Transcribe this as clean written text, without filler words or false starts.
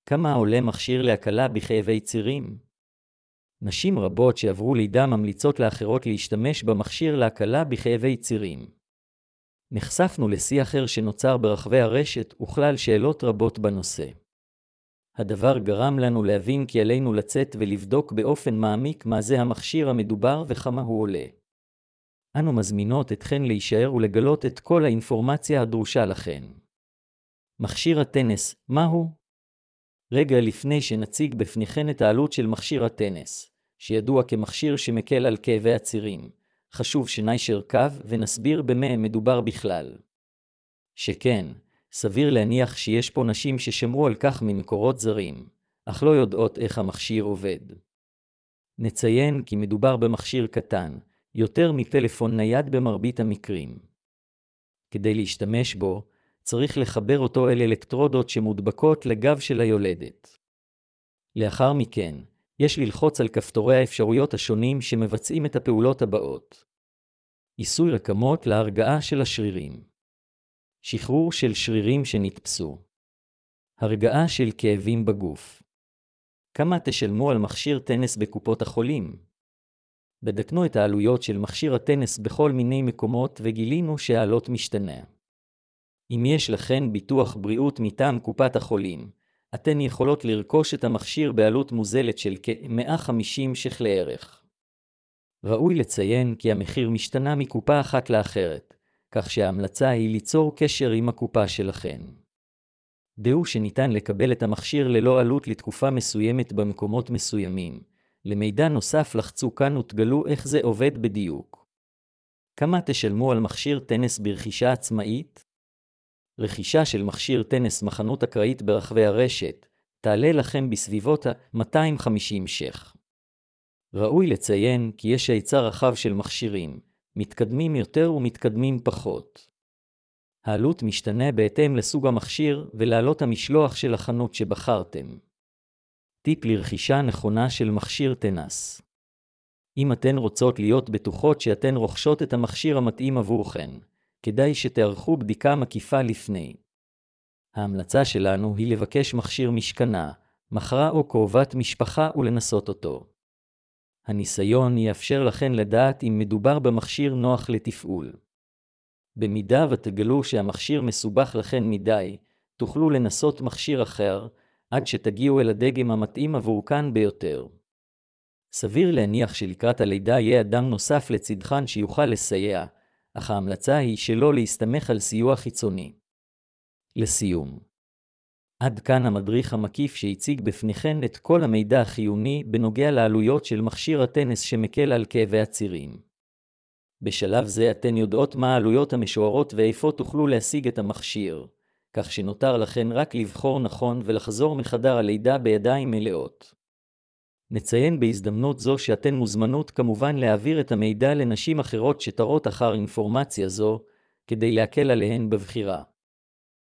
כמה עולה מכשיר להקלה בכאבי צירים? נשים רבות שעברו לידה ממליצות לאחרות להשתמש במכשיר להקלה בכאבי צירים. נחשפנו לשיח אחר שנוצר ברחבי הרשת וכלל שאלות רבות בנושא. הדבר גרם לנו להבין כי עלינו לצאת ולבדוק באופן מעמיק מה זה המכשיר המדובר וכמה הוא עולה. אנו מזמינות אתכן להישאר ולגלות את כל האינפורמציה הדרושה לכן. מכשיר הטנס, מהו? רגע לפני שנציג בפניכן את העלות של מכשיר הטנס, שידוע כמכשיר שמקל על כאבי הצירים, חשוב שניישר קו ונסביר במה מדובר בכלל. שכן, סביר להניח שיש פה נשים ששמעו על כך ממקורות זרים, אך לא יודעות איך המכשיר עובד. נציין כי מדובר במכשיר קטן, יותר מטלפון נייד במרבית המקרים. כדי להשתמש בו, צריך לחבר אותו אל אלקטרודות שמודבקות לגב של היולדת. לאחר מכן, יש ללחוץ על כפתורי האפשרויות השונים שמבצעים את הפעולות הבאות. עיסוי רקמות להרגעה של השרירים. שחרור של שרירים שנתפסו. הרגעה של כאבים בגוף. כמה תשלמו על מכשיר טנס בקופות החולים? בדקנו את העלויות של מכשיר הטנס בכל מיני מקומות וגילינו שהעלות משתנה. אם יש לכן ביטוח בריאות מטעם קופת החולים, אתן יכולות לרכוש את המכשיר בעלות מוזלת של כ-150 ש"ח לערך. ראוי לציין כי המחיר משתנה מקופה אחת לאחרת, כך שההמלצה היא ליצור קשר עם הקופה שלכן. דעו שניתן לקבל את המכשיר ללא עלות לתקופה מסוימת במקומות מסוימים. למידע נוסף לחצו כאן ותגלו איך זה עובד בדיוק. כמה תשלמו על מכשיר טנס ברכישה עצמאית? רכישה של מכשיר טנס מחנות אקראית ברחבי הרשת תעלה לכם בסביבות ה-250 ש"ח. ראוי לציין כי יש היצע רחב של מכשירים, מתקדמים יותר ומתקדמים פחות. העלות משתנה בהתאם לסוג המכשיר ולעלות המשלוח של החנות שבחרתם. טיפ לרכישה נכונה של מכשיר טנס. אם אתן רוצות להיות בטוחות שאתן רוכשות את המכשיר המתאים עבורכן, כדאי שתערכו בדיקה מקיפה לפני. ההמלצה שלנו היא לבקש מכשיר משכנה, מחרה או קרובת משפחה ולנסות אותו. הניסיון יאפשר לכן לדעת אם מדובר במכשיר נוח לתפעול. במידה ותגלו שהמכשיר מסובך לכן מדי, תוכלו לנסות מכשיר אחר, עד שתגיעו אל הדגם המתאים עבורכן ביותר. סביר להניח שלקראת הלידה יהיה אדם נוסף לצדכן שיוכל לסייע, אך ההמלצה היא שלא להסתמך על סיוע חיצוני. לסיום. עד כאן המדריך המקיף שהציג בפניכן את כל המידע החיוני בנוגע לעלויות של מכשיר הטנס שמקל על כאבי הצירים. בשלב זה אתן יודעות מה העלויות המשוערות ואיפה תוכלו להשיג את המכשיר, כך שנותר לכן רק לבחור נכון ולחזור מחדר הלידה בידיים מלאות. נציין בהזדמנות זו שאתן מוזמנות כמובן להעביר את המידע לנשים אחרות שתרות אחר אינפורמציה זו, כדי להקל עליהן בבחירה.